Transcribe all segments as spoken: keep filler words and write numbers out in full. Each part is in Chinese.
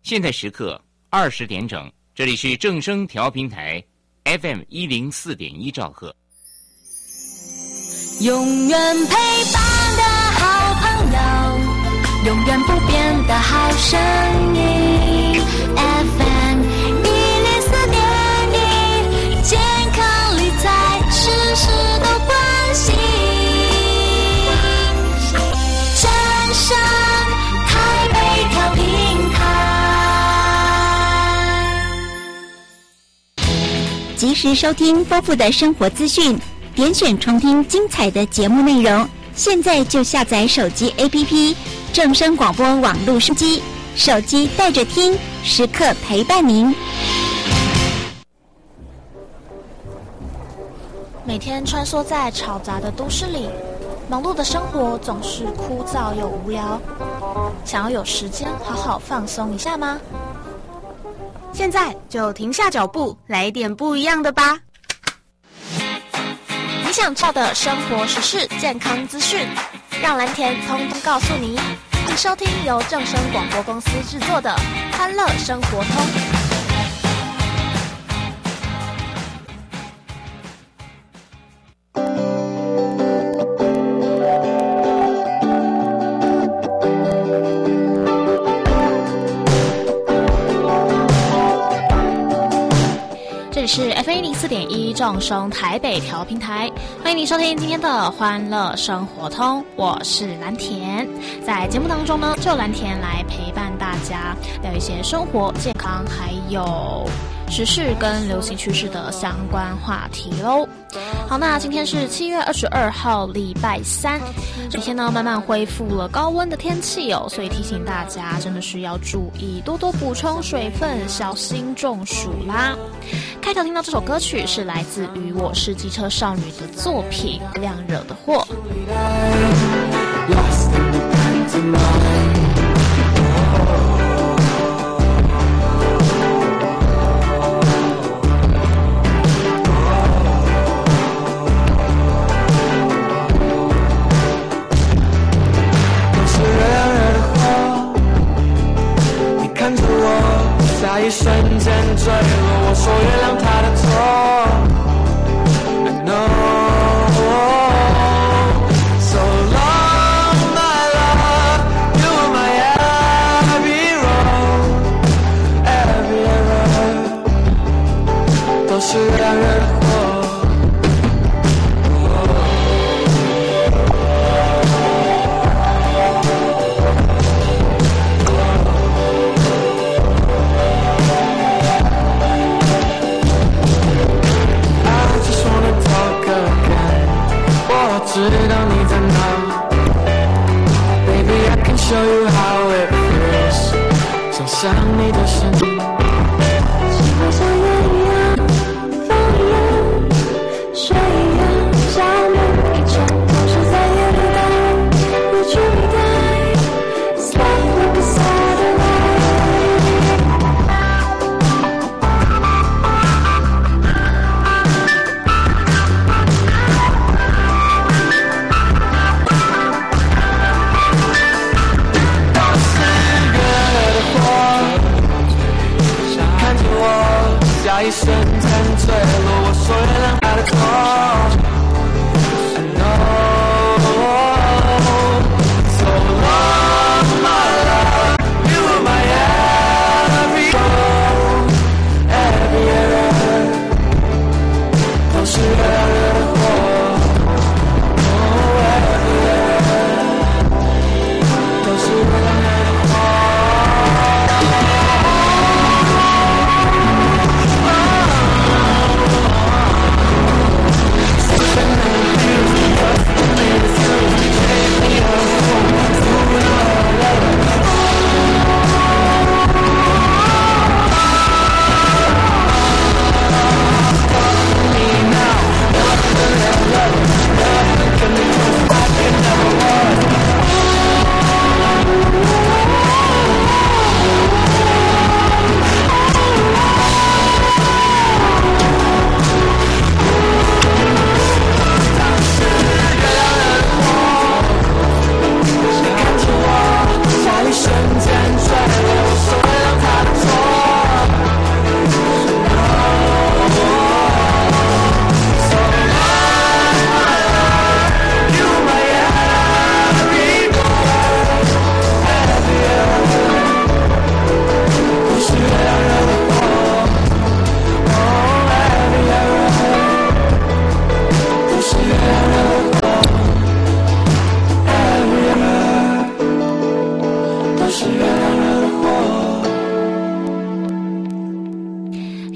现在时刻二十点整，这里是正声调频台 F M 一零四点一兆赫。 永远陪伴的好朋友，永远不变的好声音 F M 一零四点一，健康理财事事都关心。正声台北调频台， 及时收听丰富的生活资讯，点选重听精彩的节目内容。现在就下载手机 A P P 正声广播网络收机，手机带着听，时刻陪伴您。 每天穿梭在嘈杂的都市里，忙碌的生活总是枯燥又无聊。想要有时间好好放松一下吗？ 现在就停下脚步，来一点不一样的吧。 你想知道的生活时事、健康资讯，让蓝田通通告诉你。请收听由正声广播公司制作的《欢乐生活通》。这里是 F M 一零四点一正声台北调频台，欢迎您收听今天的欢乐生活通，我是蓝田。在节目当中呢，就蓝田来陪伴大家聊一些生活、健康还有时事跟流行趋势的相关话题喽。好，那今天是七月二十二号，礼拜三。这天呢，慢慢恢复了高温的天气哦，所以提醒大家真的是要注意多多补充水分，小心中暑啦。开头听到这首歌曲是来自于我是机车少女的作品《亮惹的祸》。 下一瞬间坠落，我说原谅他的错。I know, so long my love, you were my every road, every error, 都是两人的祸。知道你在哪 Baby I can show you how it feels 想象你的身影是否像烟一样风一样水一样消磨一场总是在夜里待无处以待 Slide beside the light 下一瞬间坠落，我说原谅他的错。I know, so long my love, you were my every road, every error, 都是两人的祸。Oh, every error, 都是两人的祸。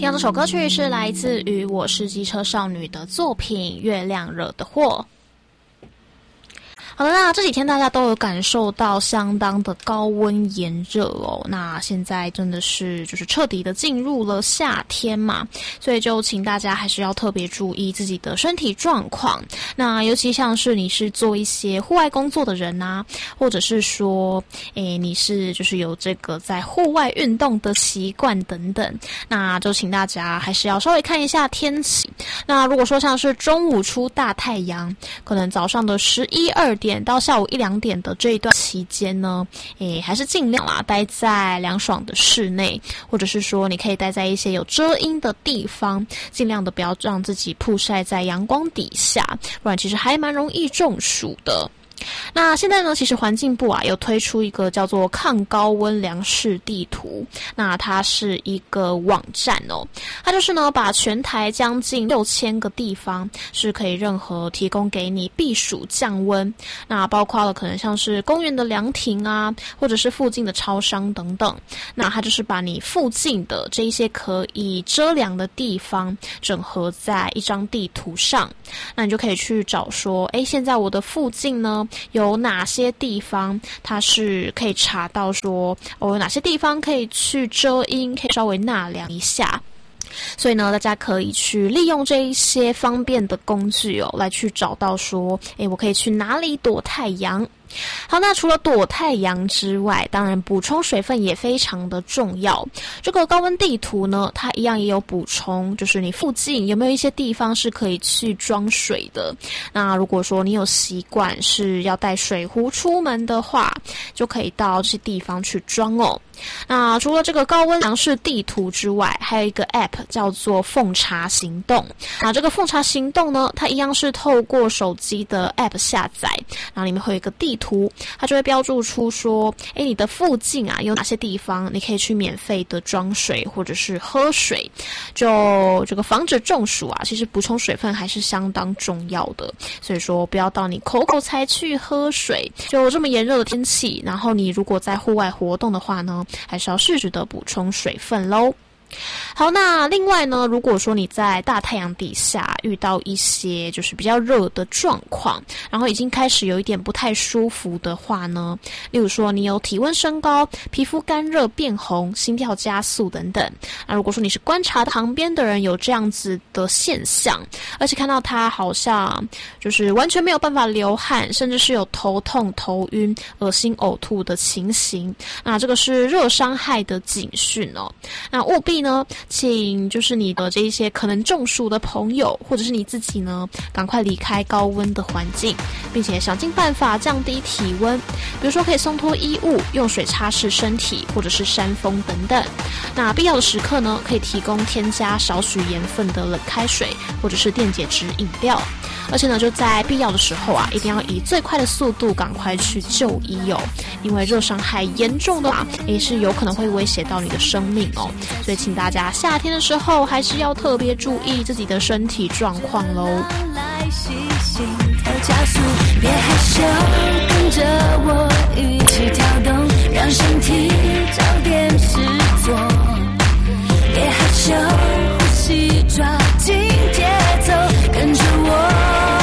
听到这首歌曲是来自于我是机车少女的作品《月亮惹的祸》。好的，那这几天大家都有感受到相当的高温炎热哦。那现在真的是就是彻底的进入了夏天嘛，所以就请大家还是要特别注意自己的身体状况。那尤其像是你是做一些户外工作的人啊，或者是说，诶，你是就是有这个在户外运动的习惯等等，那就请大家还是要稍微看一下天气。那如果说像是中午出大太阳，可能早上的十一二点到下午一两点的这一段期间呢，诶，还是尽量啦，待在凉爽的室内，或者是说你可以待在一些有遮阴的地方，尽量的不要让自己曝晒在阳光底下，不然其实还蛮容易中暑的。那现在呢，其实环境部啊有推出一个叫做抗高温粮食地图，那它是一个网站哦，它就是呢把全台将近六千个地方是可以任何提供给你避暑降温，那包括了可能像是公园的凉亭啊，或者是附近的超商等等，那它就是把你附近的这一些可以遮凉的地方整合在一张地图上，那你就可以去找说，诶，现在我的附近呢有哪些地方它是可以查到说，哦，有哪些地方可以去遮阴，可以稍微纳凉一下。所以呢，大家可以去利用这一些方便的工具哦，来去找到说，诶，我可以去哪里躲太阳。好，那除了躲太阳之外，当然补充水分也非常的重要。这个高温地图呢，它一样也有补充，就是你附近有没有一些地方是可以去装水的。那如果说你有习惯是要带水壶出门的话，就可以到这些地方去装哦。那除了这个高温粮食地图之外，还有一个 App 叫做奉茶行动。那这个奉茶行动呢，它一样是透过手机的 App 下载，然后里面会有一个地图，它就会标注出说，诶，你的附近啊有哪些地方你可以去免费的装水或者是喝水。就这个防止中暑啊，其实补充水分还是相当重要的，所以说不要到你口口才去喝水。就这么炎热的天气，然后你如果在户外活动的话呢，还是要适时的补充水分咯。好，那另外呢，如果说你在大太阳底下遇到一些就是比较热的状况，然后已经开始有一点不太舒服的话呢，例如说你有体温升高、皮肤干热变红、心跳加速等等，那如果说你是观察旁边的人有这样子的现象，而且看到他好像就是完全没有办法流汗，甚至是有头痛、头晕、恶心、呕吐的情形，那这个是热伤害的警讯哦。那务必呢，请就是你的这一些可能中暑的朋友，或者是你自己呢，赶快离开高温的环境，并且想尽办法降低体温，比如说可以松脱衣物，用水擦拭身体，或者是扇风等等。那必要的时刻呢，可以提供添加少许盐分的冷开水，或者是电解质饮料。而且呢，就在必要的时候啊，一定要以最快的速度赶快去就医哦，因为热伤害严重的话，也是有可能会威胁到你的生命哦。所以请大家夏天的时候还是要特别注意自己的身体状况咯。 来细心跳加速，别害羞，跟着我一起跳动，让身体找点事做。别害羞，呼吸抓紧节奏，跟着我。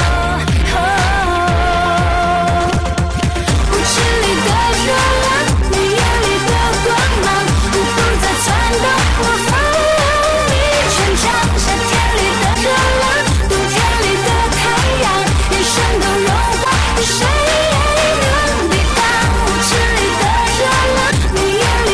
舞池里的热浪，你眼里的光芒，不负责颤抖，我放任你全场。夏天里的热浪，冬天里的太阳，眼神都融化，谁也能抵挡。舞池里的热浪，你眼里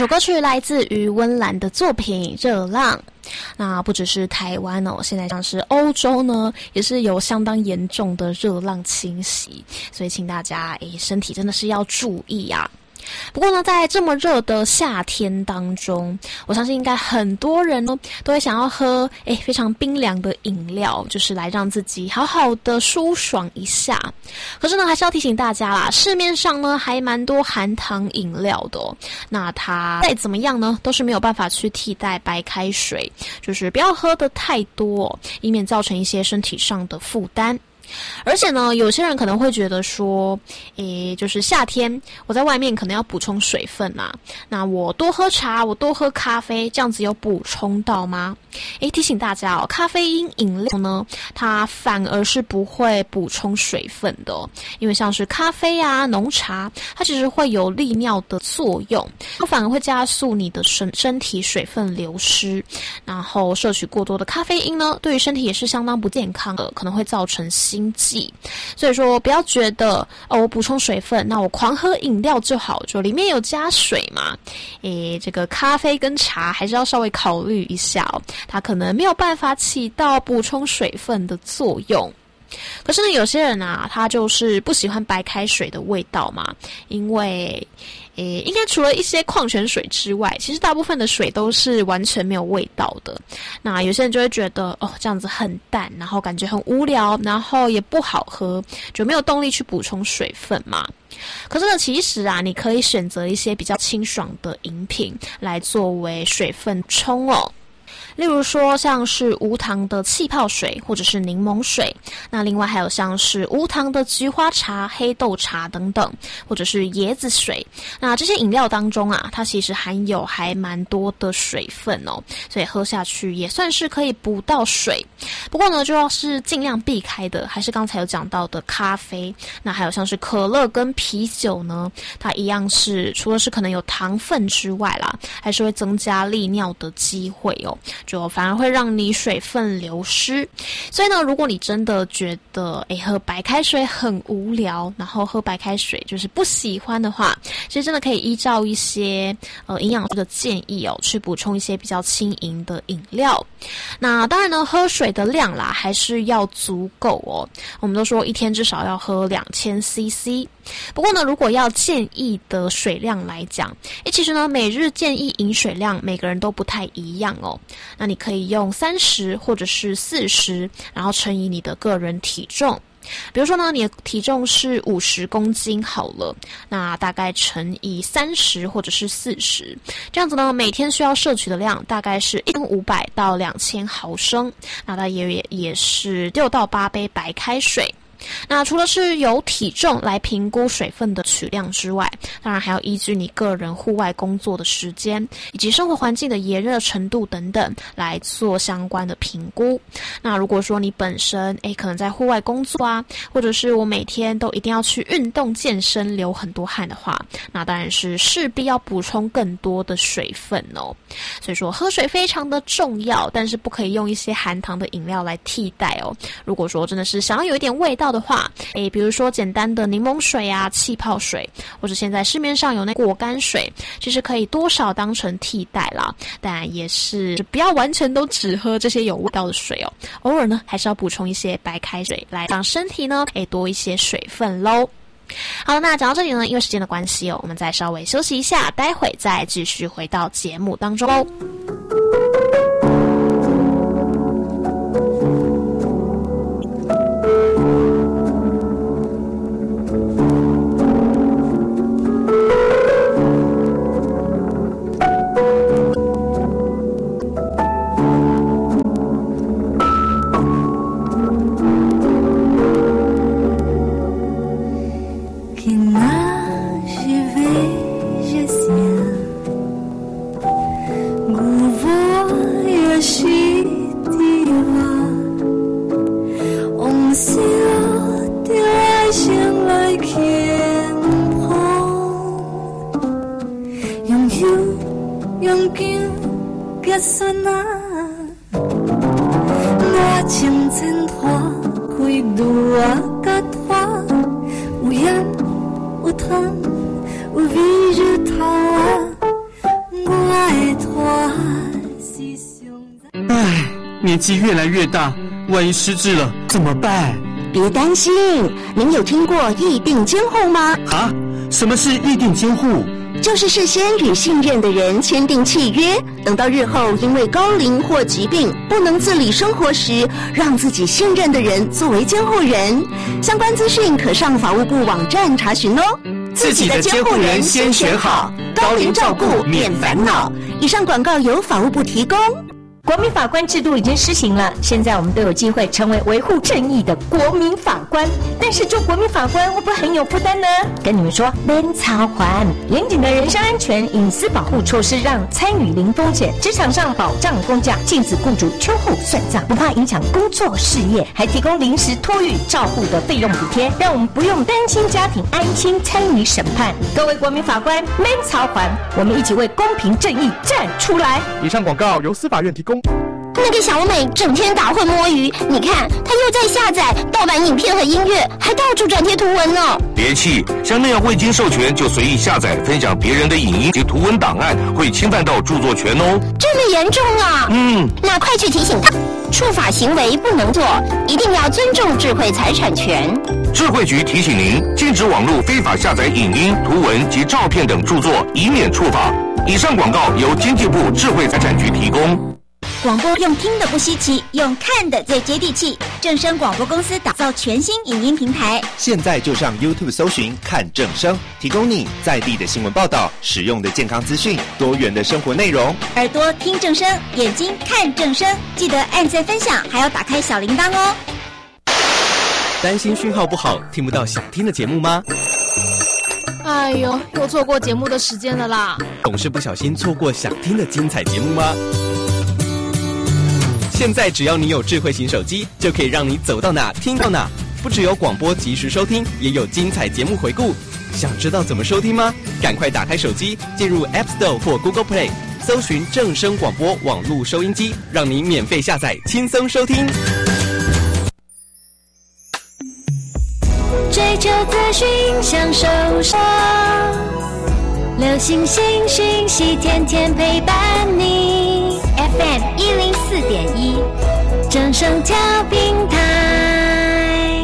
首歌曲来自于温岚的作品《热浪》。那不只是台湾哦，现在像是欧洲呢，也是有相当严重的热浪侵袭，所以请大家诶，身体真的是要注意啊。不过呢，在这么热的夏天当中，我相信应该很多人呢都会想要喝诶非常冰凉的饮料，就是来让自己好好的舒爽一下。可是呢，还是要提醒大家啦，市面上呢还蛮多含糖饮料的哦，那它再怎么样呢，都是没有办法去替代白开水，就是不要喝得太多哦，以免造成一些身体上的负担。而且呢，有些人可能会觉得说，诶，就是夏天我在外面可能要补充水分嘛，那我多喝茶，我多喝咖啡，这样子有补充到吗？诶，提醒大家哦，咖啡因饮料呢，它反而是不会补充水分的哦，因为像是咖啡啊、浓茶，它其实会有利尿的作用，它反而会加速你的身身体水分流失，然后摄取过多的咖啡因呢，对于身体也是相当不健康的，可能会造成心悸。所以说不要觉得哦，我补充水分，那我狂喝饮料就好，就里面有加水嘛。诶，这个咖啡跟茶还是要稍微考虑一下哦，它可能没有办法起到补充水分的作用。可是呢，有些人啊，他就是不喜欢白开水的味道嘛，因为诶，应该除了一些矿泉水之外，其实大部分的水都是完全没有味道的。那有些人就会觉得哦，这样子很淡，然后感觉很无聊，然后也不好喝，就没有动力去补充水分嘛。可是呢，其实啊，你可以选择一些比较清爽的饮品来作为水分冲哦。例如说像是无糖的气泡水或者是柠檬水，那另外还有像是无糖的菊花茶、黑豆茶等等，或者是椰子水。那这些饮料当中啊，它其实含有还蛮多的水分哦，所以喝下去也算是可以补到水。不过呢，就要是尽量避开的还是刚才有讲到的咖啡，那还有像是可乐跟啤酒呢，它一样是除了是可能有糖分之外啦，还是会增加利尿的机会哦，就反而会让你水分流失。所以呢，如果你真的觉得诶喝白开水很无聊，然后喝白开水就是不喜欢的话，其实真的可以依照一些呃营养师的建议哦，去补充一些比较轻盈的饮料。那当然呢，喝水的量啦还是要足够哦。我们都说一天至少要喝两千 C C。不过呢，如果要建议的水量来讲，诶其实呢每日建议饮水量每个人都不太一样哦。那你可以用三十或者是四十，然后乘以你的个人体重。比如说呢，你的体重是五十公斤好了，那大概乘以三十或者是四十，这样子呢，每天需要摄取的量大概是一千五百到两千毫升，那它也也是六到八杯白开水。那除了是由体重来评估水分的取量之外，当然还要依据你个人户外工作的时间以及生活环境的炎热程度等等来做相关的评估。那如果说你本身诶可能在户外工作啊，或者是我每天都一定要去运动健身流很多汗的话，那当然是势必要补充更多的水分哦。所以说喝水非常的重要，但是不可以用一些含糖的饮料来替代哦。如果说真的是想要有一点味道的话，诶，比如说简单的柠檬水啊、气泡水，或者现在市面上有那果干水，其实可以多少当成替代啦。但也是不要完全都只喝这些有味道的水哦，偶尔呢还是要补充一些白开水，来让身体呢诶多一些水分咯。好了，那讲到这里呢，因为时间的关系哦，我们再稍微休息一下，待会再继续回到节目当中哦。 年纪越来越大，万一失智了怎么办？ 别担心，您有听过议定监护吗？ 啊，什么是议定监护？ 就是事先与信任的人签订契约，等到日后因为高龄或疾病不能自理生活时，让自己信任的人作为监护人。相关资讯可上法务部网站查询哦。 自己的监护人先选好，高龄照顾免烦恼。 以上广告由法务部提供。 国民法官制度已经施行了，现在我们都有机会成为维护正义的国民法官。但是做国民法官会不会很有负担呢？跟你们说，免操还严谨的人身安全、隐私保护措施，让参与零风险，职场上保障公假，禁止雇主秋后算账，不怕影响工作事业，还提供临时托育照护的费用补贴，让我们不用担心家庭，安心参与审判。各位国民法官，免操还，我们一起为公平正义站出来。 以上广告由司法院提供。 那个小美整天打混摸鱼，你看她又在下载盗版影片和音乐，还到处转贴图文呢。 别气，像那样未经授权就随意下载分享别人的影音及图文档案，会侵犯到著作权哦。 这么严重啊？ 嗯， 那快去提醒她，触法行为不能做，一定要尊重智慧财产权。 智慧局提醒您，禁止网络非法下载影音、图文及照片等著作，以免触法。以上广告由经济部智慧财产局提供。 广播用听的不稀奇，用看的最接地气。正声广播公司打造全新影音平台， 现在就上 YouTube 搜寻看正声，提供你在地的新闻报道、实用的健康资讯、多元的生活内容。 耳朵听正声，眼睛看正声，记得按赞分享，还要打开小铃铛哦。 担心讯号不好，听不到想听的节目吗？ 哎呦，又错过节目的时间了啦！ 总是不小心错过想听的精彩节目吗？现在只要你有智慧型手机，就可以让你走到哪听到哪。不只有广播及时收听，也有精彩节目回顾。想知道怎么收听吗？赶快打开手机，进入 App Store 或 Google Play， 搜寻正声广播网络收音机，让你免费下载，轻松收听。 追求资讯，享受生活，流行新讯息，天天陪伴你。F M 一零四点一，正声调频台。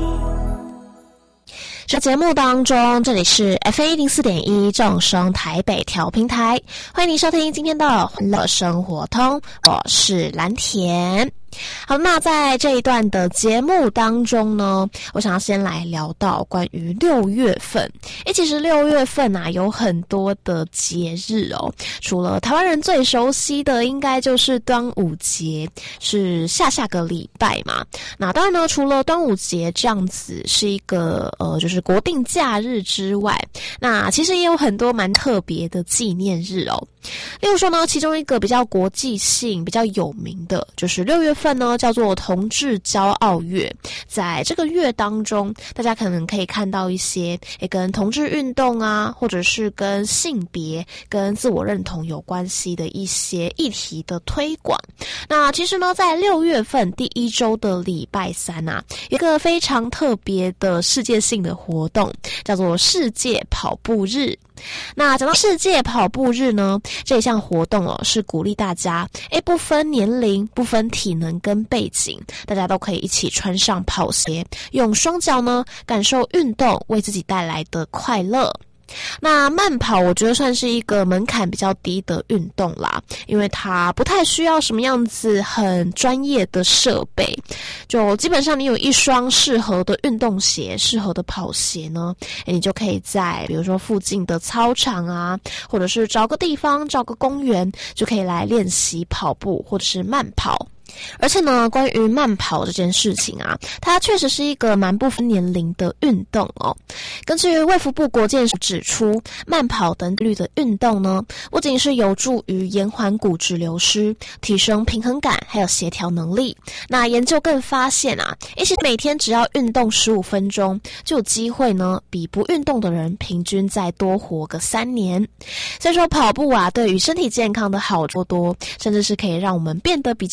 这节目当中，这里是 F M 一零四点一正声台北调频台，欢迎您收听今天的欢乐生活通，我是蓝田。好，那在这一段的节目当中呢，我想要先来聊到关于六月份。诶，其实六月份啊有很多的节日哦，除了台湾人最熟悉的应该就是端午节，是下下个礼拜嘛。那当然呢，除了端午节这样子是一个呃就是国定假日之外，那其实也有很多蛮特别的纪念日哦。例如说呢，其中一个比较国际性、比较有名的，就是六月份呢，叫做同志骄傲月。在这个月当中，大家可能可以看到一些诶跟同志运动啊，或者是跟性别、跟自我认同有关系的一些议题的推广。那其实呢，在六月份第一周的礼拜三啊，有一个非常特别的世界性的活动，叫做世界跑步日。那讲到世界跑步日呢，这一项活动哦，是鼓励大家，诶，不分年龄、不分体能跟背景，大家都可以一起穿上跑鞋，用双脚呢感受运动为自己带来的快乐。那慢跑我觉得算是一个门槛比较低的运动啦，因为它不太需要什么样子很专业的设备，就基本上你有一双适合的运动鞋、适合的跑鞋呢，你就可以在比如说附近的操场啊，或者是找个地方、找个公园，就可以来练习跑步或者是慢跑。而且呢，关于慢跑这件事情啊，它确实是一个蛮不分年龄的运动哦。根据卫福部国健署指出，慢跑等类的运动呢，不仅是有助于延缓骨质流失，提升平衡感还有协调能力。那研究更发现啊，其实每天只要运动十五分钟，就有机会呢比不运动的人平均再多活个三年。所以说跑步啊，对于身体健康的好处多，甚至是可以让我们变得比较长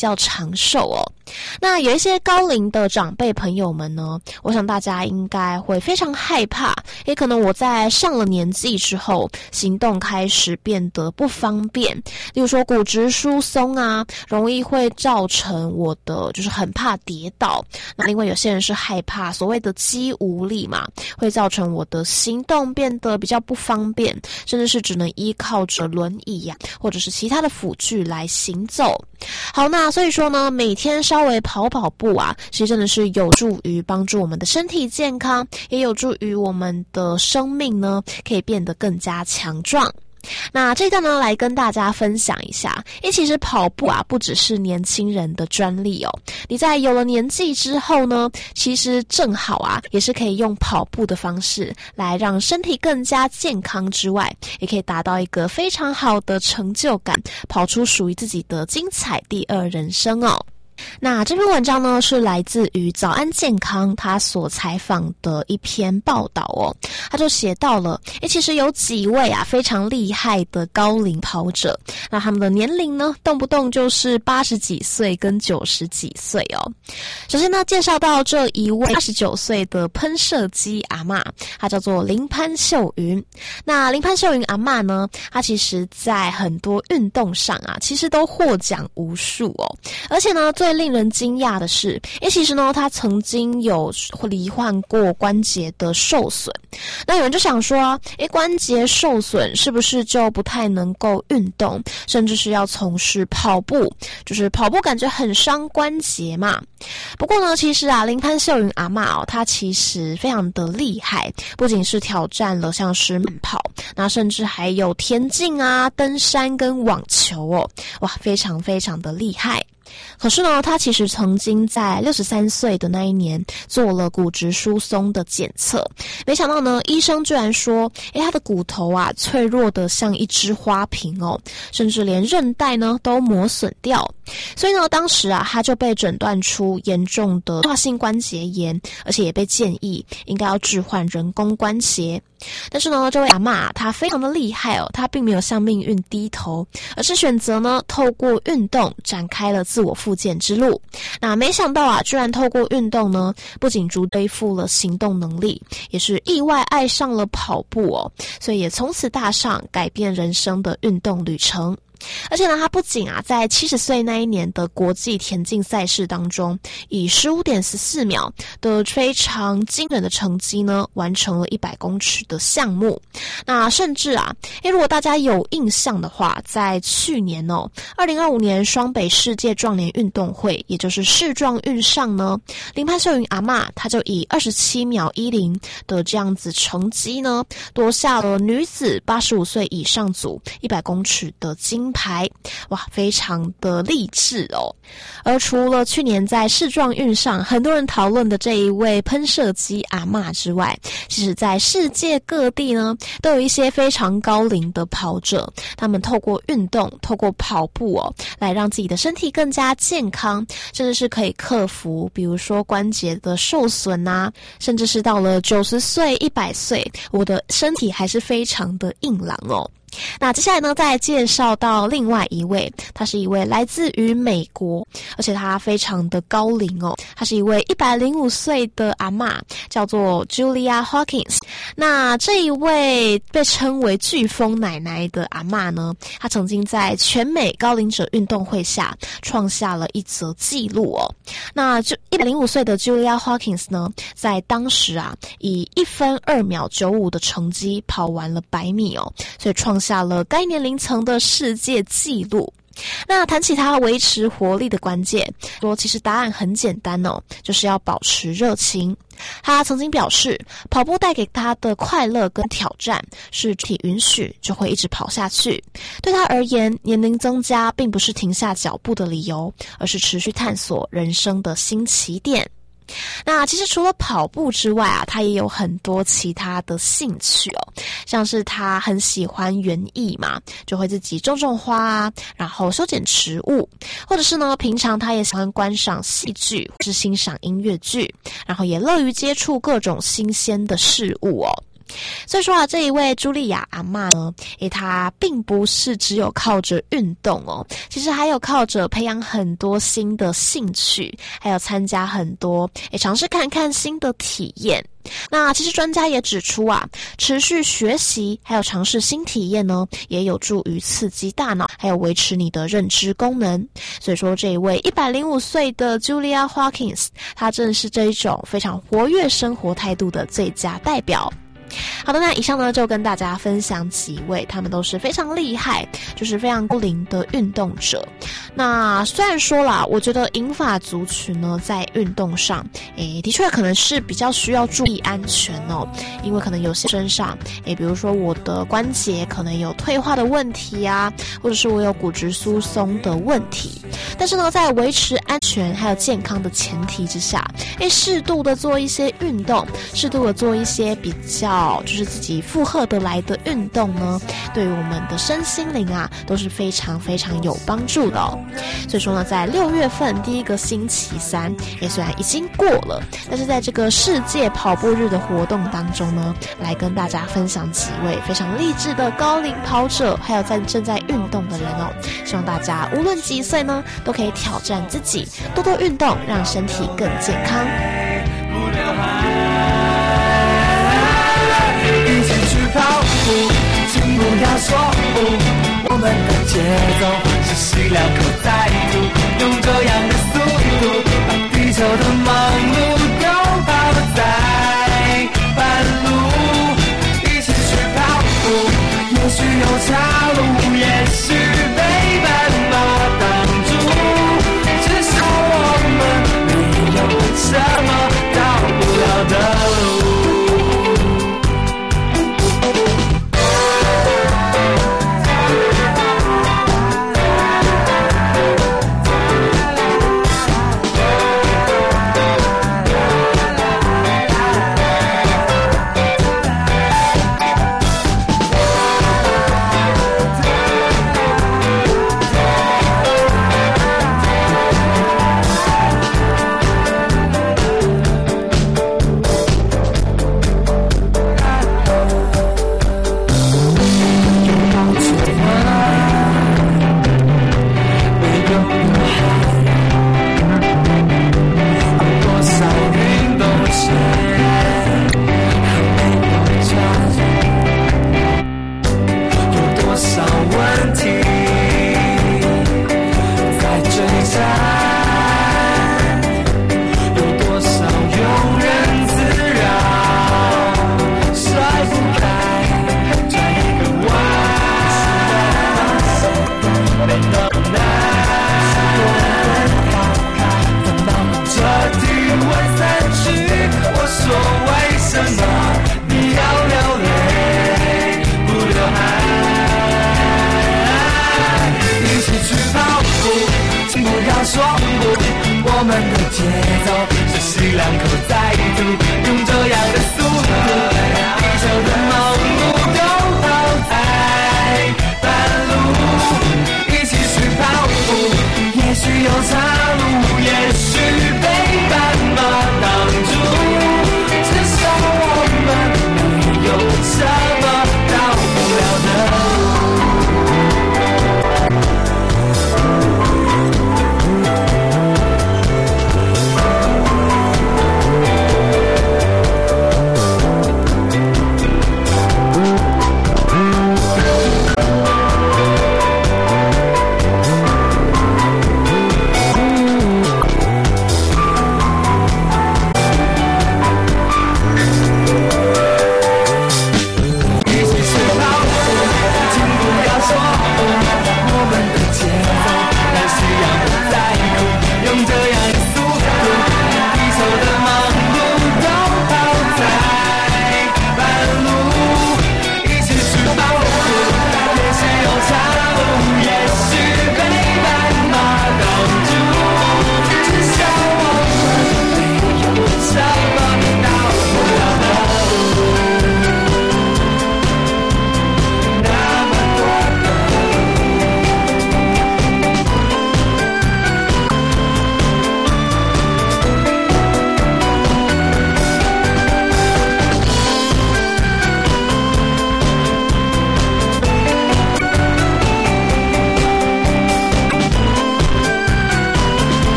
长寿哦。那有一些高龄的长辈朋友们呢，我想大家应该会非常害怕，也可能我在上了年纪之后，行动开始变得不方便，例如说骨质疏松啊，容易会造成我的就是很怕跌倒。那另外有些人是害怕所谓的肌无力嘛，会造成我的行动变得比较不方便，甚至是只能依靠着轮椅呀、啊，或者是其他的辅具来行走。好，那所以说呢，每天稍微跑跑步啊，其实真的是有助于帮助我们的身体健康，也有助于我们的生命呢，可以变得更加强壮。那这个呢，来跟大家分享一下，因为其实跑步啊，不只是年轻人的专利哦。你在有了年纪之后呢，其实正好啊，也是可以用跑步的方式来让身体更加健康之外，也可以达到一个非常好的成就感，跑出属于自己的精彩第二人生哦。那这篇文章呢，是来自于早安健康他所采访的一篇报道哦。他就写到了，诶，其实有几位啊非常厉害的高龄跑者，那他们的年龄呢，动不动就是八十几岁跟九十几岁哦。首先呢，介绍到这一位八十九岁的喷射机阿嬷，她叫做林潘秀云。那林潘秀云阿嬷呢，她其实在很多运动上啊，其实都获奖无数哦，而且呢，最最令人惊讶的是，诶，其实呢，他曾经有罹患过关节的受损。那有人就想说，诶，关节受损是不是就不太能够运动，甚至是要从事跑步？就是跑步感觉很伤关节嘛。不过呢，其实啊，林潘秀云阿嬷哦，她其实非常的厉害，不仅是挑战了像是慢跑，那甚至还有田径啊、登山跟网球哦，哇，非常非常的厉害。可是呢，他其实曾经在六十三岁的那一年做了骨质疏松的检测，没想到呢，医生居然说，诶，他的骨头啊脆弱的像一只花瓶哦，甚至连韧带呢都磨损掉。所以呢，当时啊，他就被诊断出严重的跨性关节炎，而且也被建议应该要置换人工关节。但是呢，这位阿嬷她非常的厉害哦，她并没有向命运低头，而是选择呢透过运动展开了自我复健之路。那没想到啊，居然透过运动呢，不仅逐恢复了行动能力，也是意外爱上了跑步哦，所以也从此踏上改变人生的运动旅程。而且呢，他不仅啊，在七十岁那一年的国际田径赛事当中，以十五点十四秒的非常惊人的成绩呢，完成了一百公尺的项目。那甚至啊，诶，如果大家有印象的话，在去年哦，二零二五年双北世界壮年运动会，也就是世壮运上呢，林潘秀云阿嬷她就以二十七秒一零的这样子成绩呢，夺下了女子八十五岁以上组一百公尺的金牌，哇，非常的励志哦。而除了去年在世壮运上很多人讨论的这一位喷射机阿嬷之外，其实在世界各地呢，都有一些非常高龄的跑者，他们透过运动，透过跑步哦，来让自己的身体更加健康，甚至是可以克服比如说关节的受损啊，甚至是到了九十岁、一百岁，我的身体还是非常的硬朗哦。那接下来呢，再介绍到另外一位，他是一位来自于美国，而且他非常的高龄哦，他是一位一百零五岁的阿嬷，叫做 Julia Hawkins。那这一位被称为飓风奶奶的阿嬷呢，她曾经在全美高龄者运动会下创下了一则纪录哦。那就一百零五岁的 Julia Hawkins 呢，在当时啊，以一分二秒九五的成绩跑完了百米哦，所以创下了该年龄层的世界纪录。那谈起他维持活力的关键，说其实答案很简单哦，就是要保持热情。他曾经表示，跑步带给他的快乐跟挑战是体允许就会一直跑下去。对他而言，年龄增加并不是停下脚步的理由，而是持续探索人生的新起点。那其实除了跑步之外啊，他也有很多其他的兴趣哦，像是他很喜欢园艺嘛，就会自己种种花啊，然后修剪植物，或者是呢，平常他也喜欢观赏戏剧或是欣赏音乐剧，然后也乐于接触各种新鲜的事物哦。 所以说啊，这一位茱莉亚阿嬷呢，诶，她并不是只有靠着运动哦，其实还有靠着培养很多新的兴趣，还有参加很多，诶，尝试看看新的体验。那其实专家也指出啊，持续学习还有尝试新体验呢，也有助于刺激大脑，还有维持你的认知功能。所以说，这一位一百零五岁的 Julia Hawkins， 她正是这一种非常活跃生活态度的最佳代表。好的，那以上呢就跟大家分享几位，他们都是非常厉害，就是非常高龄的运动者。那虽然说啦，我觉得银发族群呢在运动上，诶，的确可能是比较需要注意安全哦，因为可能有些身上，诶，比如说我的关节可能有退化的问题啊，或者是我有骨质疏松的问题。但是呢，在维持安全还有健康的前提之下，诶，适度的做一些运动，适度的做一些比较就是自己负荷得来的运动呢，对于我们的身心灵啊都是非常非常有帮助的哦。所以说呢，在六月份第一个星期三，也虽然已经过了，但是在这个世界跑步日的活动当中呢，来跟大家分享几位非常励志的高龄跑者，还有在正在运动的人哦。希望大家无论几岁呢，都可以挑战自己，多多运动，让身体更健康。 一起去跑步，请不要说不，我们的节奏是细两口在吐，用这样的速度，把地球的忙碌都抛在半路。一起去跑步，也许有岔路，也许被斑马挡住，至少我们没有什么到不了的路。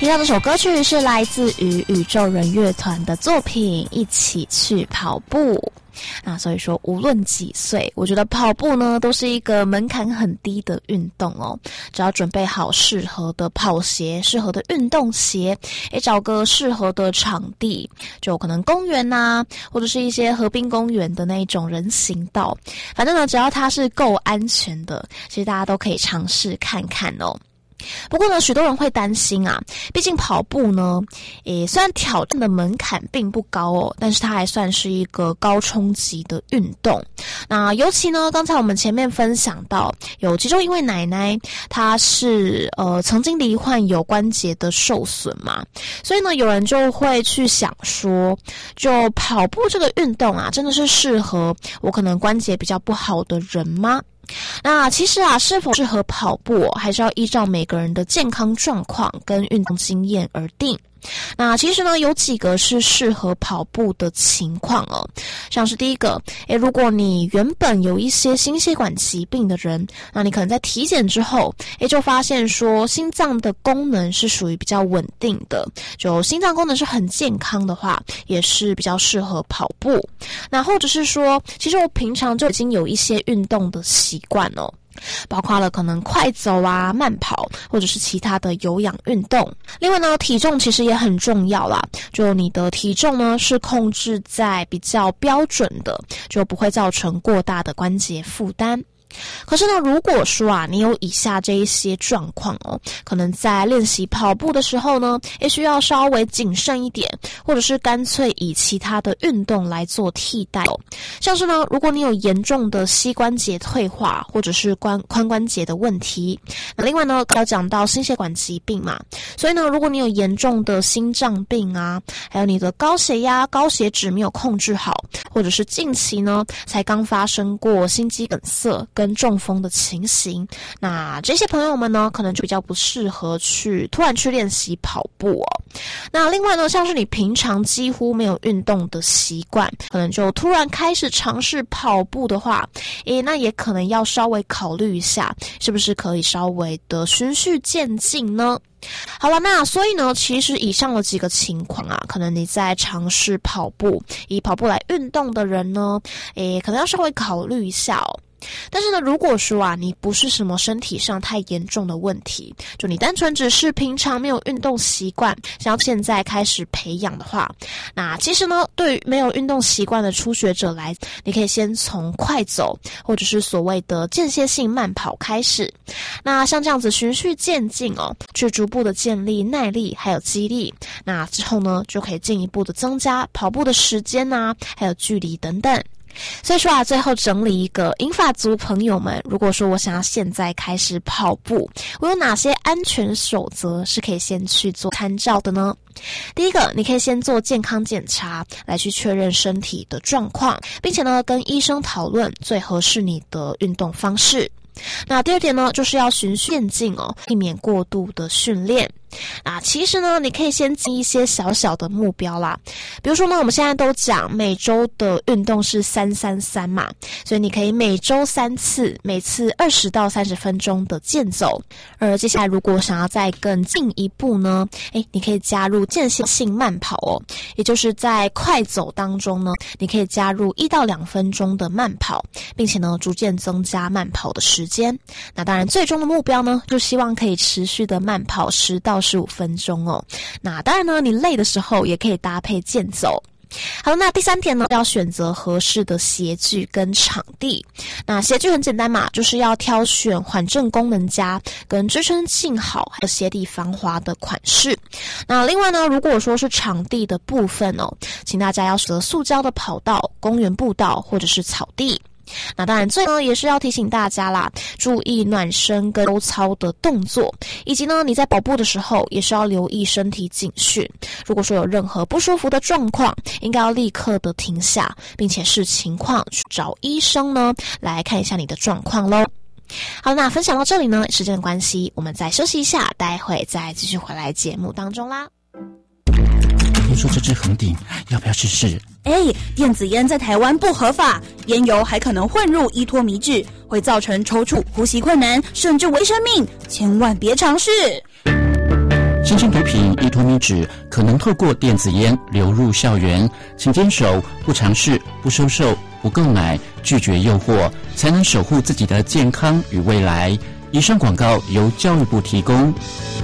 听到这首歌曲是来自于宇宙人乐团的作品《一起去跑步》。那所以说无论几岁，我觉得跑步呢都是一个门槛很低的运动哦。只要准备好适合的跑鞋、适合的运动鞋，也找个适合的场地，就可能公园啊，或者是一些河滨公园的那一种人行道，反正呢只要它是够安全的，其实大家都可以尝试看看哦。不过呢，许多人会担心啊，毕竟跑步呢，诶，虽然挑战的门槛并不高哦，但是它还算是一个高冲击的运动。那尤其呢，刚才我们前面分享到，有其中一位奶奶，她是呃曾经罹患有关节的受损嘛，所以呢，有人就会去想说，就跑步这个运动啊，真的是适合我可能关节比较不好的人吗？那其实啊，是否适合跑步，还是要依照每个人的健康状况跟运动经验而定。那其实呢，有几个是适合跑步的情况哦，像是第一个，诶，如果你原本有一些心血管疾病的人，那你可能在体检之后，诶，就发现说心脏的功能是属于比较稳定的，就心脏功能是很健康的话，也是比较适合跑步。那或者是说，其实我平常就已经有一些运动的习惯哦。包括了可能快走啊、慢跑，或者是其他的有氧运动。另外呢，体重其实也很重要啦，就你的体重呢是控制在比较标准的，就不会造成过大的关节负担。可是呢，如果说啊，你有以下这一些状况哦，可能在练习跑步的时候呢，也需要稍微谨慎一点，或者是干脆以其他的运动来做替代哦。像是呢，如果你有严重的膝关节退化，或者是关髋关节的问题，那另外呢，要讲到心血管疾病嘛，所以呢，如果你有严重的心脏病啊，还有你的高血压、高血脂没有控制好，或者是近期呢才刚发生过心肌梗塞跟中风的情形，那这些朋友们呢，可能就比较不适合去突然去练习跑步哦。那另外呢，像是你平常几乎没有运动的习惯，可能就突然开始尝试跑步的话，诶，那也可能要稍微考虑一下，是不是可以稍微的循序渐进呢？好了，那所以呢，其实以上的几个情况啊，可能你在尝试跑步，以跑步来运动的人呢，诶，可能要稍微考虑一下哦。但是呢，如果说啊，你不是什么身体上太严重的问题，就你单纯只是平常没有运动习惯，想要现在开始培养的话，那其实呢，对于没有运动习惯的初学者来，你可以先从快走或者是所谓的间歇性慢跑开始。那像这样子循序渐进哦，去逐步的建立耐力还有肌力。那之后呢，就可以进一步的增加跑步的时间啊，还有距离等等。所以说啊，最后整理一个银发族朋友们，如果说我想要现在开始跑步，我有哪些安全守则是可以先去做参照的呢？第一个，你可以先做健康检查，来去确认身体的状况，并且呢，跟医生讨论最合适你的运动方式。那第二点呢，就是要循序渐进哦，避免过度的训练。啊，其实呢，你可以先定一些小小的目标啦。比如说呢，我们现在都讲每周的运动是三三三嘛，所以你可以每周三次，每次二十到三十分钟的健走。而接下来如果想要再更进一步呢，诶，你可以加入间歇性慢跑哦，也就是在快走当中呢，你可以加入一到两分钟的慢跑，并且呢，逐渐增加慢跑的时间。那当然，最终的目标呢，就希望可以持续的慢跑十到十五分钟哦。那当然呢，你累的时候也可以搭配健走。好，那第三点呢，要选择合适的鞋具跟场地。那鞋具很简单嘛，就是要挑选缓震功能佳跟支撑性好还有鞋底防滑的款式。那另外呢，如果说是场地的部分哦，请大家要选择塑胶的跑道、公园步道或者是草地。那当然最后呢，也是要提醒大家啦，注意暖身跟收操的动作，以及呢，你在跑步的时候也是要留意身体警讯。如果说有任何不舒服的状况，应该要立刻的停下，并且视情况去找医生呢，来看一下你的状况咯。好，那分享到这里呢，时间的关系，我们再休息一下，待会再继续回来节目当中啦。 听说这支横顶要不要试试？ 哎，电子烟在台湾不合法，烟油还可能混入依托醚质，会造成抽搐、呼吸困难，甚至微生命，千万别尝试。 先性毒品依托咪酯可能透过电子烟流入校园，请坚守不尝试、不收受、不购买、拒绝诱惑，才能守护自己的健康与未来。以上广告由教育部提供。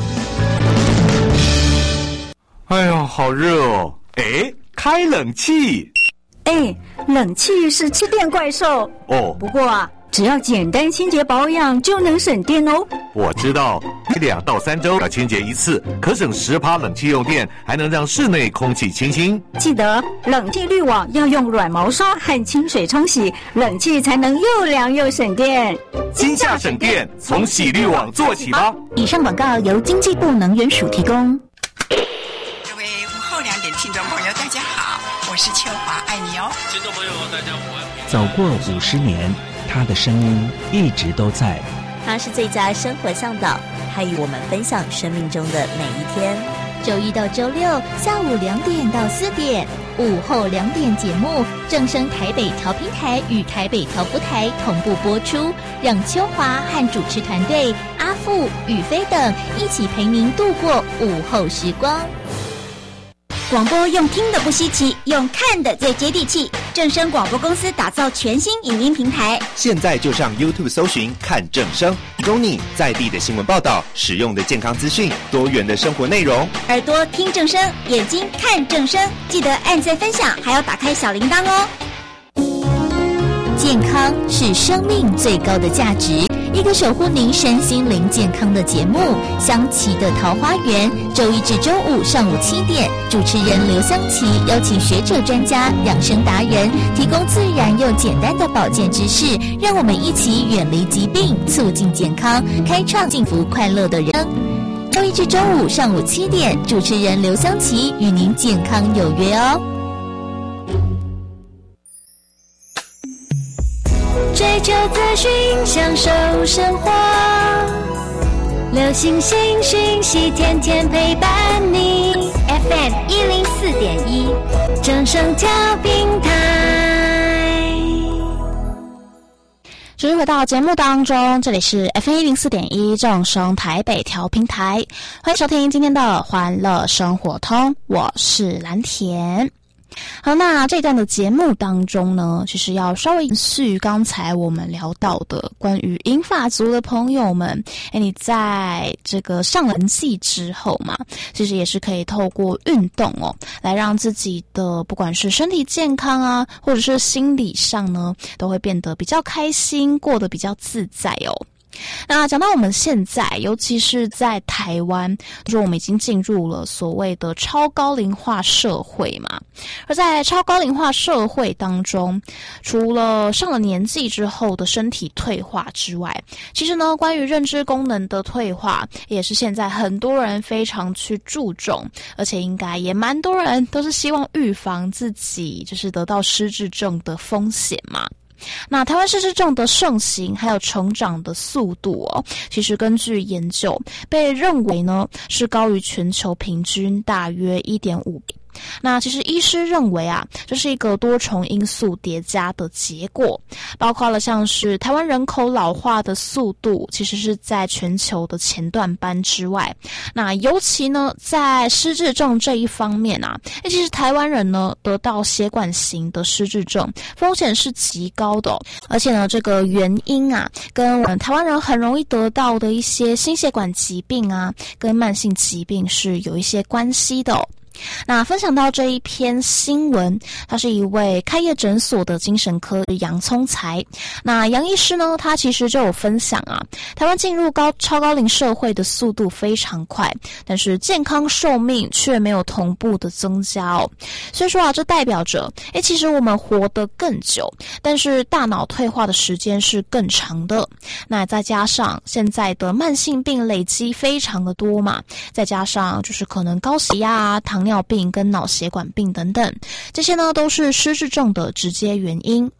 哎呦，好热哦！哎，开冷气。 哎，冷气是吃电怪兽哦。 不过啊，只要简单清洁保养就能省电哦。 我知道，两到三周要清洁一次，可省十趴冷气用电，还能让室内空气清新。 记得冷气滤网要用软毛刷和清水冲洗，冷气才能又凉又省电。 今夏省电，从洗滤网做起吧。 以上广告由经济部能源署提供。 各位午后两点听众朋友，大家好，我是秋华，爱你哦。 听众朋友，大家午安。 走过五十年，他的声音一直都在。 他是最佳生活向导，他与我们分享生命中的每一天。 周一到周六下午两点到四点，午后两点节目正声台北调频台与台北调布台同步播出，让秋华和主持团队阿富、宇飞等一起陪您度过午后时光。 广播用听的不稀奇，用看的最接地气。正声广播公司打造全新影音平台， 现在就上 YouTube 搜寻看正声，提供你在地的新闻报道、实用的健康资讯、多元的生活内容。 耳朵听正声，眼睛看正声，记得按赞分享，还要打开小铃铛哦。 健康是生命最高的价值，一个守护您身心灵健康的节目《香琪的桃花源》，周一至周五上午七点，主持人刘香琪邀请学者专家、养生达人，提供自然又简单的保健知识，让我们一起远离疾病，促进健康，开创幸福快乐的人生。周一至周五上午七点，主持人刘香琪与您健康有约哦。 追求资讯，享受生活，流行新讯息，天天陪伴你。F M 一零四点一，正声调频台。 继续回到节目当中，这里是 F M 一零四点一正声台北调频台，欢迎收听今天的欢乐生活通，我是蓝田。好，那这段的节目当中呢，其实要稍微延续刚才我们聊到的关于银发族的朋友们，诶，你在这个上了年纪之后嘛，其实也是可以透过运动哦，来让自己的不管是身体健康啊，或者是心理上呢，都会变得比较开心，过得比较自在哦。那讲到我们现在，尤其是在台湾，就是我们已经进入了所谓的超高龄化社会嘛。而在超高龄化社会当中，除了上了年纪之后的身体退化之外，其实呢，关于认知功能的退化，也是现在很多人非常去注重，而且应该也蛮多人都是希望预防自己就是得到失智症的风险嘛。那台湾失智症的盛行还有成长的速度哦，其实根据研究被认为呢是高于全球平均大约 一点五倍。那其实医师认为啊，这是一个多重因素叠加的结果，包括了像是台湾人口老化的速度其实是在全球的前段班之外，那尤其呢在失智症这一方面啊，其实台湾人呢得到血管型的失智症风险是极高的哦，而且呢这个原因啊跟我们台湾人很容易得到的一些心血管疾病啊跟慢性疾病是有一些关系的哦。那分享到这一篇新闻，他是一位开业诊所的精神科杨聪才。那杨医师呢，他其实就有分享啊，台湾进入高超高龄社会的速度非常快，但是健康寿命却没有同步的增加哦。所以说啊，这代表着，诶，其实我们活得更久，但是大脑退化的时间是更长的。那再加上现在的慢性病累积非常的多嘛，再加上就是可能高血压啊、糖尿病跟脑血管病等等，这些呢都是失智症的直接原因。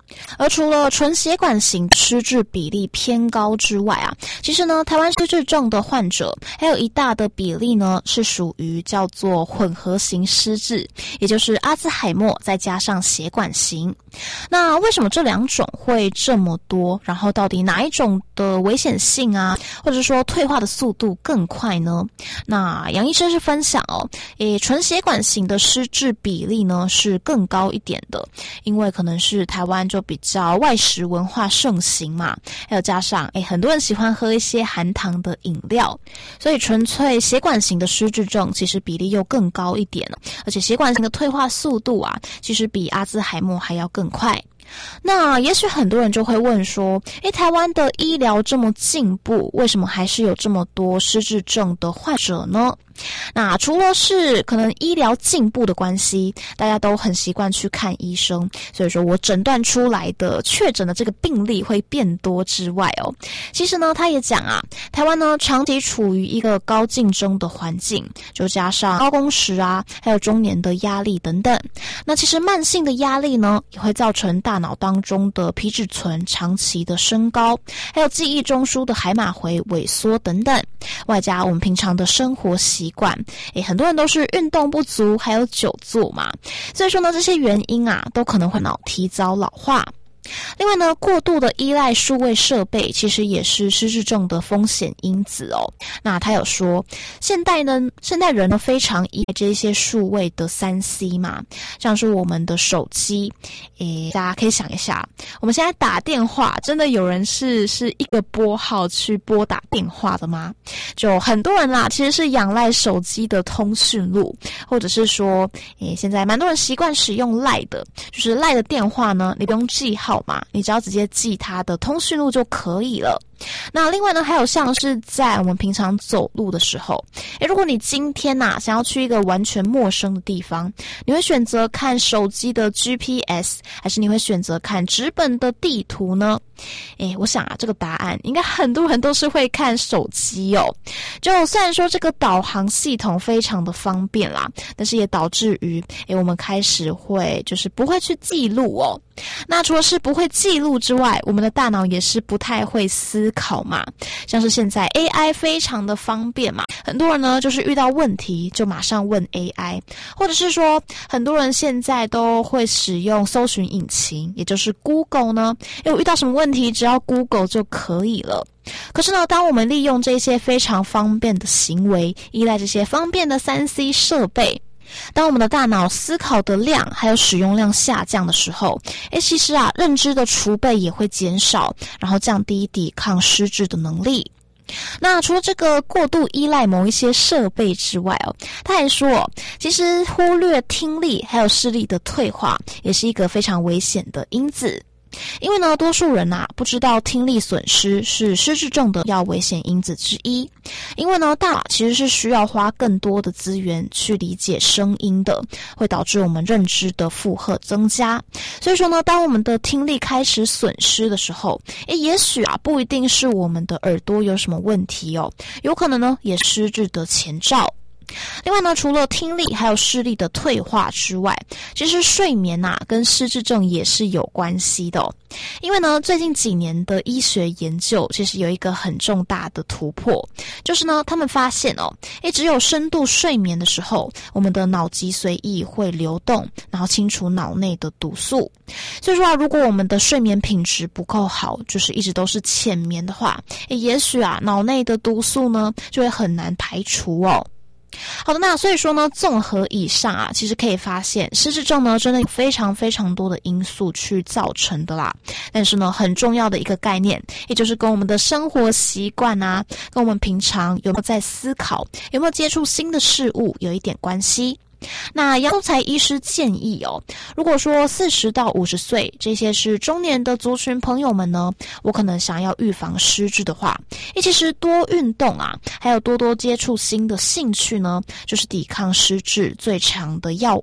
而除了纯血管型失智比例偏高之外啊，其实呢，台湾失智症的患者还有一大的比例呢是属于叫做混合型失智，也就是阿兹海默再加上血管型。那为什么这两种会这么多？然后到底哪一种的危险性啊，或者说退化的速度更快呢？那杨医生是分享哦，诶，纯血管型的失智比例呢是更高一点的，因为可能是台湾就比较外食文化盛行嘛，还有加上诶很多人喜欢喝一些含糖的饮料，所以纯粹血管型的失智症其实比例又更高一点了，而且血管型的退化速度啊，其实比阿兹海默还要更快。那也许很多人就会问说，诶，台湾的医疗这么进步，为什么还是有这么多失智症的患者呢？那除了是可能医疗进步的关系，大家都很习惯去看医生，所以说我诊断出来的确诊的这个病例会变多之外哦，其实呢他也讲啊，台湾呢长期处于一个高竞争的环境，就加上高工时啊，还有中年的压力等等，那其实慢性的压力呢也会造成大脑当中的皮质醇长期的升高，还有记忆中枢的海马回萎缩等等，外加我们平常的生活习惯，诶，很多人都是运动不足，还有久坐嘛，所以说呢，这些原因啊，都可能会脑提早老化。另外呢，过度的依赖数位设备其实也是失智症的风险因子哦。那他有说，现代呢，现代人呢非常依赖这些数位的 三 C 嘛，像是我们的手机，诶，大家可以想一下，我们现在打电话，真的有人是是一个拨号去拨打电话的吗？就很多人啦，其实是仰赖手机的通讯录，或者是说，诶，现在蛮多人习惯使用 LINE 的，就是 LINE 的电话呢，你不用记号嘛，你只要直接记它的通讯录就可以了。那另外呢，还有像是在我们平常走路的时候，诶，如果你今天呐、啊、想要去一个完全陌生的地方，你会选择看手机的 G P S， 还是你会选择看纸本的地图呢？诶，我想啊，这个答案应该很多人都是会看手机哦。就虽然说这个导航系统非常的方便啦，但是也导致于诶我们开始会就是不会去记录哦。那除了是不会记录之外，我们的大脑也是不太会思考嘛，像是现在 A I 非常的方便嘛，很多人呢就是遇到问题就马上问 A I， 或者是说很多人现在都会使用搜寻引擎，也就是 Google 呢，因为遇到什么问题只要 Google 就可以了。可是呢，当我们利用这些非常方便的行为，依赖这些方便的 三 C 设备，当我们的大脑思考的量还有使用量下降的时候，诶，其实啊，认知的储备也会减少，然后降低抵抗失智的能力。那除了这个过度依赖某一些设备之外哦，他还说，其实忽略听力还有视力的退化，也是一个非常危险的因子。因为呢，多数人啊不知道听力损失是失智症的要危险因子之一。因为呢，大脑其实是需要花更多的资源去理解声音的，会导致我们认知的负荷增加。所以说呢，当我们的听力开始损失的时候，诶，也许啊不一定是我们的耳朵有什么问题哦，有可能呢也失智的前兆。另外呢，除了听力还有视力的退化之外，其实睡眠啊跟失智症也是有关系的哦。因为呢，最近几年的医学研究其实有一个很重大的突破，就是呢，他们发现哦，诶，只有深度睡眠的时候，我们的脑脊髓液会流动，然后清除脑内的毒素。所以说啊，如果我们的睡眠品质不够好，就是一直都是浅眠的话，诶，也许啊，脑内的毒素呢就会很难排除哦。好的，那所以说呢，综合以上啊，其实可以发现，失智症呢，真的有非常非常多的因素去造成的啦。但是呢，很重要的一个概念，也就是跟我们的生活习惯啊，跟我们平常有没有在思考，有没有接触新的事物，有一点关系。那杨宗才医师建议哦，如果说四十到五十岁这些是中年的族群朋友们呢，我可能想要预防失智的话，诶，其实多运动啊，还有多多接触新的兴趣呢，就是抵抗失智最强的药物。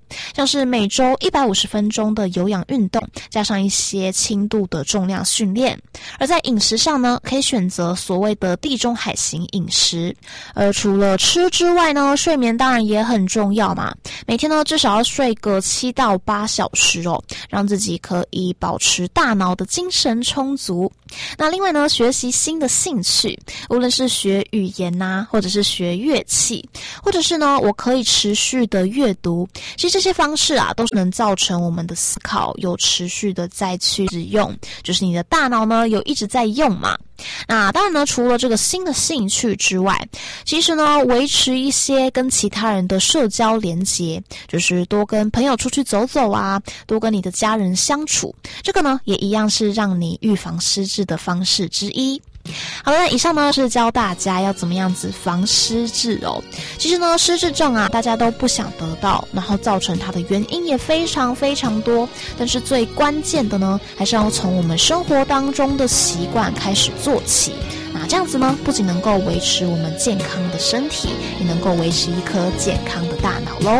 像是每周一百五十分钟的有氧运动，加上一些轻度的重量训练。而在饮食上呢，可以选择所谓的地中海型饮食。而除了吃之外呢，睡眠当然也很重要嘛，每天呢至少要睡个七到八小时哦，让自己可以保持大脑的精神充足。那另外呢，学习新的兴趣，无论是学语言呐、啊，或者是学乐器，或者是呢我可以持续的阅读，其实这些方式啊都是能造成我们的思考有持续的再去使用，就是你的大脑呢有一直在用嘛。那当然呢，除了这个新的兴趣之外，其实呢维持一些跟其他人的社交连结，就是多跟朋友出去走走啊，多跟你的家人相处，这个呢也一样是让你预防失智的方式之一。好了，以上呢是教大家要怎么样子防失智哦。其实呢，失智症啊，大家都不想得到，然后造成它的原因也非常非常多。但是最关键的呢，还是要从我们生活当中的习惯开始做起。那这样子呢，不仅能够维持我们健康的身体，也能够维持一颗健康的大脑咯。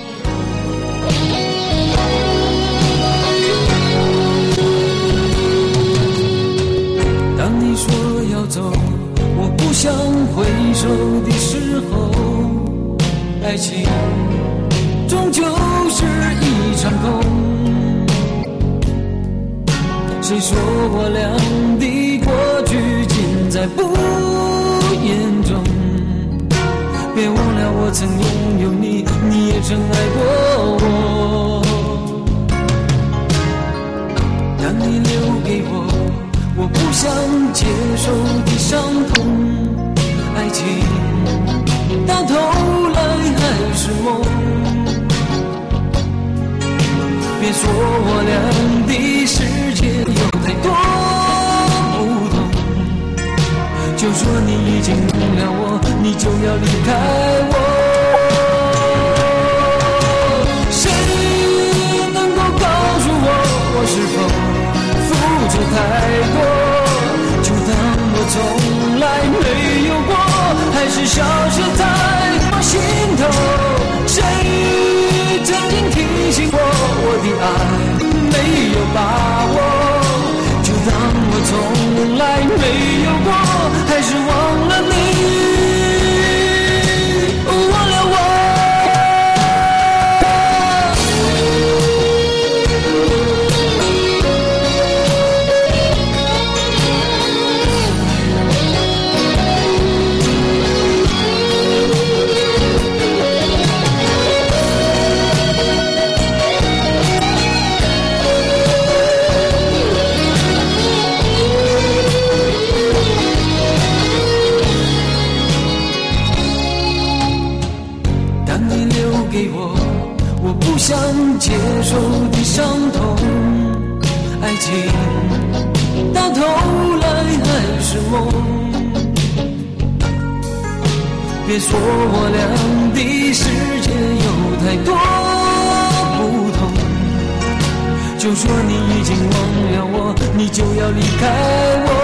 当你说要走，我不想回首的时候，爱情终究是一场空。谁说我俩的过去尽在不言中？别忘了我曾拥有你，你也曾爱过我。当你留给我我不想接受的伤痛，爱情到头来还是梦。别说我俩的世界有太多不同，就说你已经忘了我，你就要离开我。谁能够告诉我，我是否付出太多？就当我从来没有过，还是消失在我心头。谁曾经提醒我，我的爱没有把握？就当我从来没有过，还是忘了你，忘了我。不想接受的伤痛，爱情到头来还是梦。别说我俩的世界有太多不同，就说你已经忘了我，你就要离开我。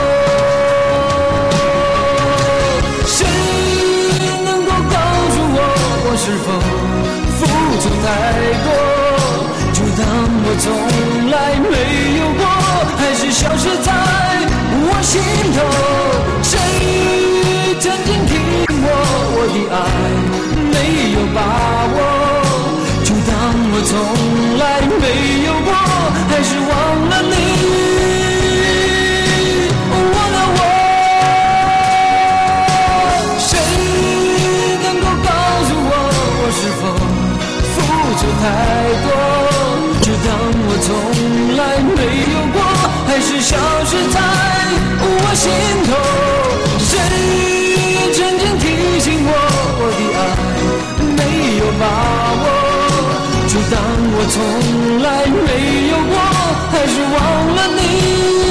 谁能够告诉我，我是否付出太多？就当我从来没有过，还是消失在我心头。谁曾经听我，我的爱没有把握？就当我从来没有过，还是忘了你。太多，就当我从来没有过，还是消失在我心头。谁曾经提醒我，我的爱没有把握？就当我从来没有过，还是忘了你。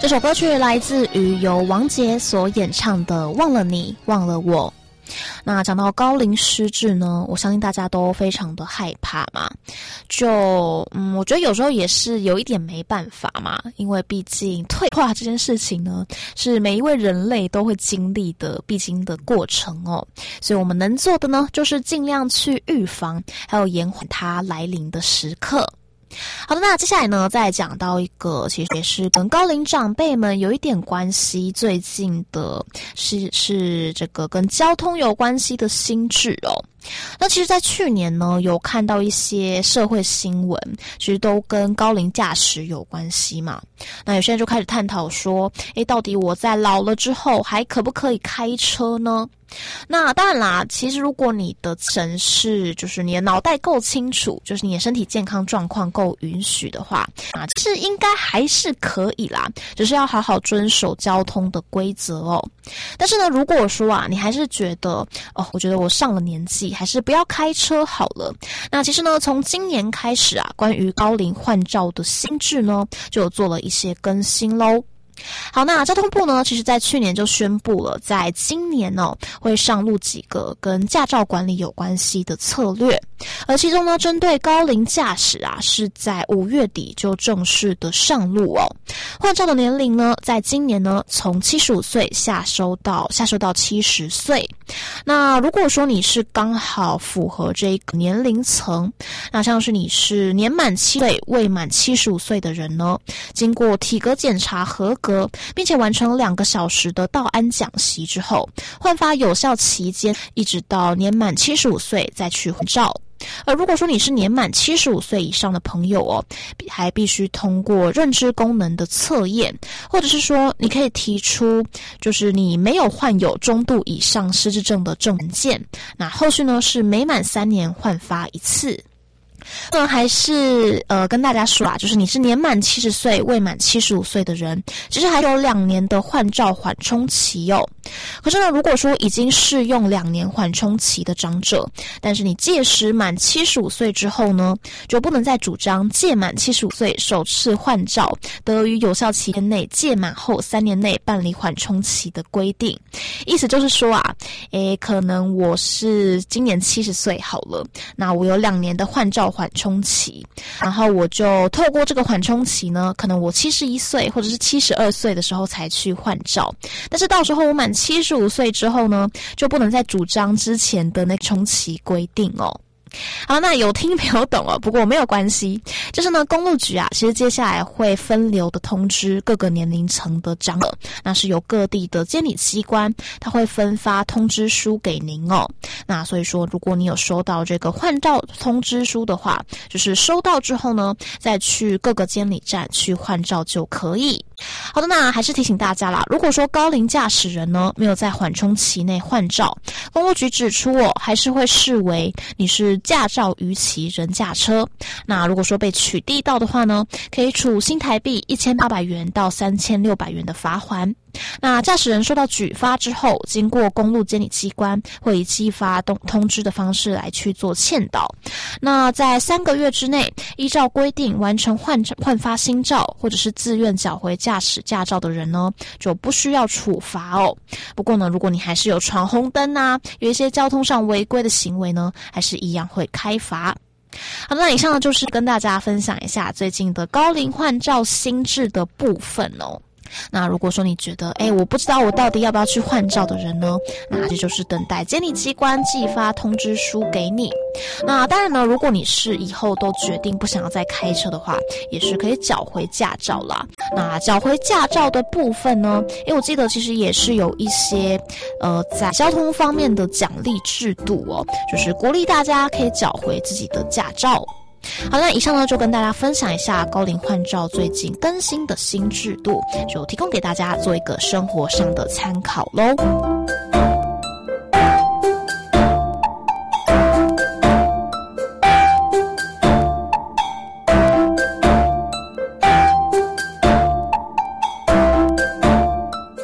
这首歌曲来自于由王杰所演唱的《忘了你，忘了我》。那讲到高龄失智呢，我相信大家都非常的害怕嘛。就嗯，我觉得有时候也是有一点没办法嘛，因为毕竟退化这件事情呢，是每一位人类都会经历的必经的过程哦。所以我们能做的呢，就是尽量去预防，还有延缓它来临的时刻。好的，那接下来呢，再讲到一个其实也是跟高龄长辈们有一点关系，最近的是是这个跟交通有关系的新制哦。那其实在去年呢，有看到一些社会新闻，其实都跟高龄驾驶有关系嘛。那有些人就开始探讨说，诶，到底我在老了之后还可不可以开车呢？那当然啦，其实如果你的神是就是你的脑袋够清楚，就是你的身体健康状况够允许的话啊，其实应该还是可以啦，只是要好好遵守交通的规则哦。但是呢，如果说啊，你还是觉得哦，我觉得我上了年纪，还是不要开车好了。那其实呢，从今年开始啊，关于高龄换照的新制呢，就有做了一些更新喽。好，那交通部呢，其实在去年就宣布了，在今年呢、哦、会上路几个跟驾照管理有关系的策略，而其中呢，针对高龄驾驶啊，是在五月底就正式的上路哦。换照的年龄呢，在今年呢，从七十五岁下收到下收到七十岁。那如果说你是刚好符合这个年龄层，那像是你是年满七岁未满七十五岁的人呢，经过体格检查合格，并且完成两个小时的到安讲习之后，换发有效期间一直到年满七十五岁再去换照。而如果说你是年满七十五岁以上的朋友哦，还必须通过认知功能的测验，或者是说你可以提出就是你没有患有中度以上失智症的证件，那后续呢是每满三年换发一次。那还是呃跟大家说啊，就是你是年满七十岁未满七十五岁的人，其实还有两年的换照缓冲期哦。可是呢，如果说已经适用两年缓冲期的长者，但是你届时满七十五岁之后呢，就不能再主张届满七十五岁首次换照得于有效期间内届满后三年内办理缓冲期的规定。意思就是说啊，诶，可能我是今年七十岁好了，那我有两年的换照缓冲期，然后我就透过这个缓冲期呢，可能我七十一岁或者是七十二岁的时候才去换照，但是到时候我满七十五岁之后呢，就不能再主张之前的那个充期规定哦。好，那有听没有懂哦，不过没有关系。就是呢，公路局啊，其实接下来会分流的通知各个年龄层的长者，那是由各地的监理机关，他会分发通知书给您哦。那所以说，如果你有收到这个换照通知书的话，就是收到之后呢，再去各个监理站去换照就可以。好的，那还是提醒大家啦，如果说高龄驾驶人呢没有在缓冲期内换照，公路局指出哦，还是会视为你是驾照逾期人驾车。那如果说被取缔到的话呢，可以处新台币一千八百元到三千六百元的罚锾。那驾驶人收到举发之后，经过公路监理机关会以寄发通通知的方式来去做劝导。那在三个月之内，依照规定完成换换发新照或者是自愿缴回驾驶驾照的人呢，就不需要处罚哦。不过呢，如果你还是有闯红灯啊，有一些交通上违规的行为呢，还是一样会开罚。好，那以上呢就是跟大家分享一下最近的高龄换照新制的部分哦。那如果说你觉得诶我不知道我到底要不要去换照的人呢，那这就是等待监理机关寄发通知书给你。那当然呢，如果你是以后都决定不想要再开车的话，也是可以缴回驾照啦。那缴回驾照的部分呢，因为我记得其实也是有一些呃在交通方面的奖励制度哦，就是鼓励大家可以缴回自己的驾照。好，那以上呢就跟大家分享一下高龄换照最近更新的新制度，就提供给大家做一个生活上的参考咯。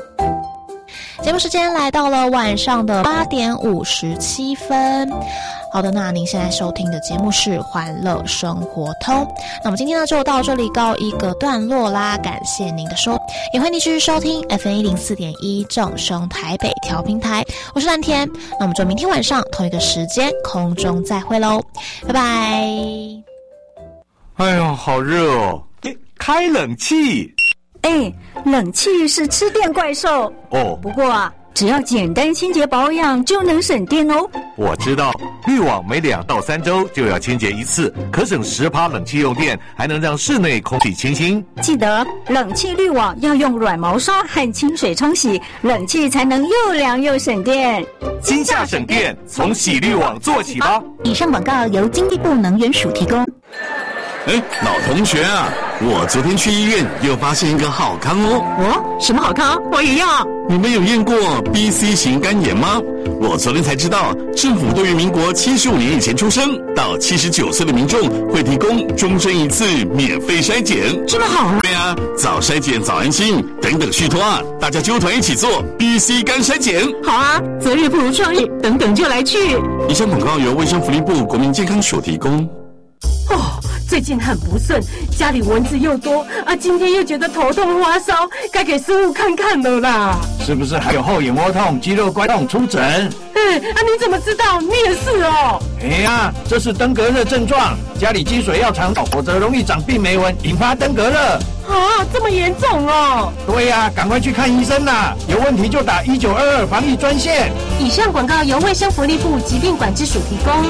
节目时间来到了晚上的八点五十七分。 好的，那您现在收听的节目是《欢乐生活通》。那我们今天呢就到这里告一个段落啦，感谢您的收，也欢迎你继续收听 F M 一零四点一正声台北调频台，我是蓝田。那我们就明天晚上同一个时间空中再会喽，拜拜。 哎呦，好热哦！开冷气。 哎，冷气是吃电怪兽哦。 不过啊，只要简单清洁保养就能省电哦。 我知道，滤网每两到三周就要清洁一次，可省十趴冷气用电，还能让室内空气清新。 记得冷气滤网要用软毛刷和清水冲洗，冷气才能又凉又省电。 今夏省电，从洗滤网做起吧。 以上广告由经济部能源署提供。 哎，老同学啊，我昨天去医院又发现一个好康哦。 哦，什么好康？我也要。 你们有验过 B C 型肝炎吗？我昨天才知道，政府对于民国七十五年以前出生到七十九岁的民众会提供终身一次免费筛检。 这么好？ 对啊，早筛检早安心，等等续托啊，大家揪团一起做 B C 肝筛检。 好啊，择日不如撞日，等等就来去。 以上广告由卫生福利部国民健康署提供。 哦，最近很不顺，家里蚊子又多啊，今天又觉得头痛发烧，该给师傅看看了啦。 是不是还有后眼窝痛、肌肉怪痛出诊？ 哎，啊，你怎么知道？你也是哦。 哎呀，这是登革热症状，家里积水要常倒，否则容易长病媒蚊，引发登革热。 啊，这么严重哦？ 对呀、啊，赶快去看医生啦！有问题就打一九二二防疫专线。 以上广告由卫生福利部疾病管制署提供。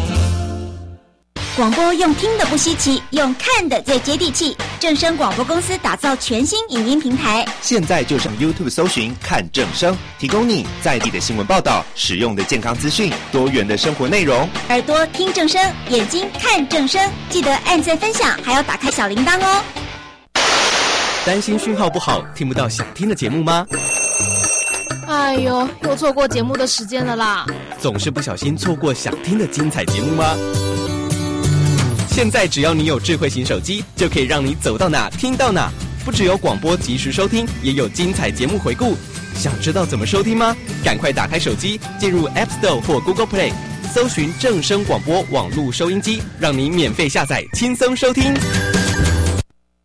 广播用听的不稀奇，用看的最接地气。正声广播公司打造全新影音平台， 现在就上 YouTube 搜寻看正声，提供你在地的新闻报道、实用的健康资讯、多元的生活内容。 耳朵听正声，眼睛看正声，记得按赞分享，还要打开小铃铛哦。 担心讯号不好，听不到想听的节目吗？ 哎呦，又错过节目的时间了啦！ 总是不小心错过想听的精彩节目吗？现在只要你有智慧型手机，就可以让你走到哪听到哪。不只有广播及时收听，也有精彩节目回顾。想知道怎么收听吗？赶快打开手机，进入 App Store 或 Google Play， 搜寻正声广播网络收音机，让你免费下载，轻松收听。